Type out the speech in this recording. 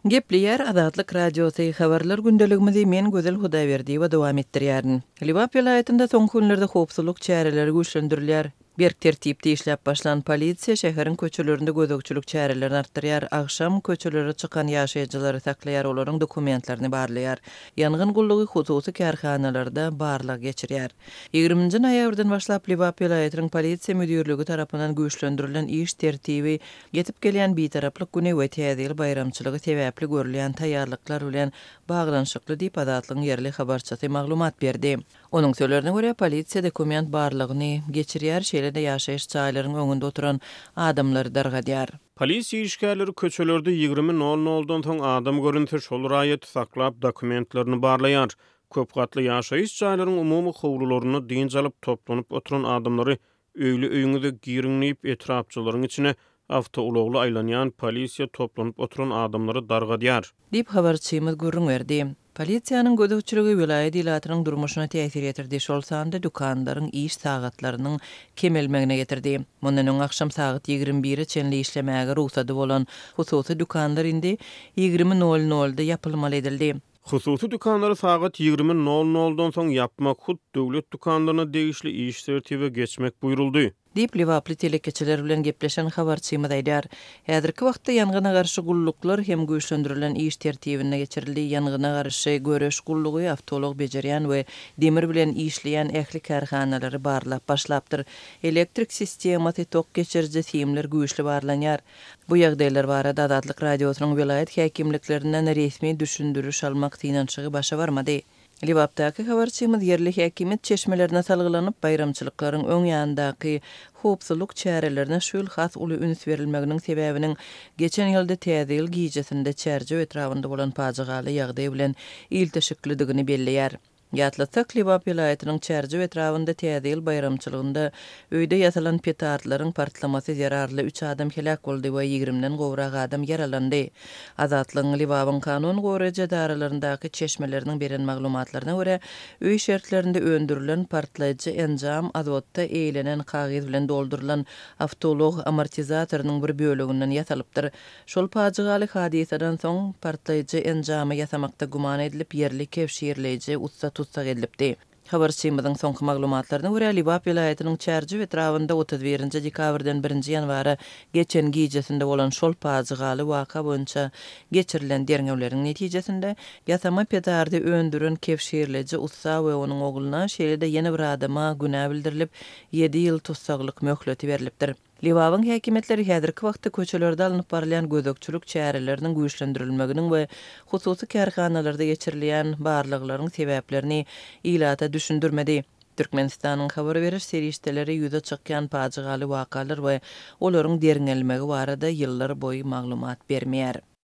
Gepleyer Azatlyk Radiosu habarlar gündeligimizi men Gözel Hudaýberdi we dowam etdirýärin. Liwap vilayetinde soň günlerde howpsuzlyk çäreleri güýçlendirilýär. Berk tertipde işläp başlan polisiýa şäheriň köçelerinde gözegçilik çärelerini artdyrýar, agşam köçelere çykan ýaşaýjylary saklaýar, olaryň dokumentlerini barlaýar. Ýangyn gullugy hususy kärhanalarda barlyk geçirýär. 20-nji noýabrdan başlap Liwap vilayetiniň polisiýa müdürligi tarapyndan güýçlendirilen iş tertibi getip gelýän bitaraplyk güne we täzeli bayramçylygy sebäpli görülýän taýýarlyklar bilen baglanşykly diýip Azatlygyň yerli habarçysy maglumat berdi. Onuň sözlerine görä polisiýa dokument barlygyny geçirýär, şeýle-de ýaşaýyş çaýlarynyň öňünde oturan adamlary dargadýar. Polisiýa işgärleri köçelerde 20:00-dan soň adam görünse şol raýat saklap dokumentlerini barlaýar. Köp gatly ýaşaýyş çaýlarynyň umumy howrularyny diňe alyp toplanyp oturan adamlary öýle öýüňde girinleyip etrapçylaryň içine awtoulogly aýlanýan polisiýa toplanyp oturan adamlary dargadýar. Dip habarçymyz gurrun berdi. Polisiýanyň gözegçiligi vilayet ilatynyň durmuşyna täsir etirdi. Şol sanda dukanlaryň iş sagatlarynyň kemelmegine getirdi. Mundan öň akşam saat 21-e çenli işlemäge ruhsady bolan hususy dukanlar indi 20:00-da ýapylmaly edildi. Hususy dukanlary saat 20:00-dan soň ýapmak hut döwlet dukanlaryna degişli iş tertibi geçmek buyruldy. Dip Liwaply telekeçiler bilen gepleşen habarçymyz aýdar. Häzirki wagtda ýangyna garşy gulluklar hem güýçlendirilen iş tertibine geçirildi. Ýangyna garşy göreş gullugy awtolog bejerýän we demir bilen işleýän ähli kärhanalary barlap başlapdyr. Elektrik sistematy tok geçirji tiyimler güýçli barlanýar. Bu ýagdaýlar barada Azatlyk radiosynyň vilayet häkimliklerinden resmi düşündürüş almak tynançygy başa barmady. Liwapdaky habarçymyz yerli häkimet çeşmelerine salgylanyp bayramçylyklaryň öň ýandaky howpsuzlyk çärelerine şol has uly üns berilmeginiň sebäbiniň geçen ýylda täze ýyl giýjesinde çärje etrafynda bolan pajagaly ýagdaý bilen ilteşiklidigini belleýär. Ýatlasak Liwap vilayetiniň çärje etrafynda täze ýyl bayramçylygynda öýde ýasalan petardlaryň partlamasy zararly 3 adam helak boldy we 20-den gowrak adam yaralandy. Azatlygyň Liwapyň kanun goraja daralaryndaky çeşmeleriniň beren maglumatlaryna görä, öý şertlerinde öndürilen partlaýjy enjam azotda eýlenen kagyz bilen doldurulan awtolog amortizatorynyň bir böleginden ýasalypdyr. Şol pajygaly hadisadan soň partlaýjy enjamy ýasamakda guman edilip yerli kevşirleýji usta tutsak edilipdi. Habarçymyzyň soňky maglumatlaryna görä Liwap vilayetiniň çärji etrafynda 31-nji dekabrdan 1-nji ýanwara geçen giýjesinde bolan şol pajygaly waka boýunça geçirilen derňewleriň netijesinde ýasama petardy öndüren kevşirleji usta we onuň ogluna şeýle-de ýene bir adama günä bildirilip 7 ýyl tutsaklyk möhleti berilipdir. Liwapyň häkimetleri häzirki wagtda köçelerde alınıp barlayan gözegçilik çäreleriniň güýçlendirilmeginiň we hususy kärhanalarda geçirilýän barlyklaryň sebäplerini ilata düşündirmedi. Türkmenistanyň habar beriş serişdeleri ýüze çykýan pajygaly wakalar we olaryň derňelmegi barada ýyllar boýy maglumat bermeýär.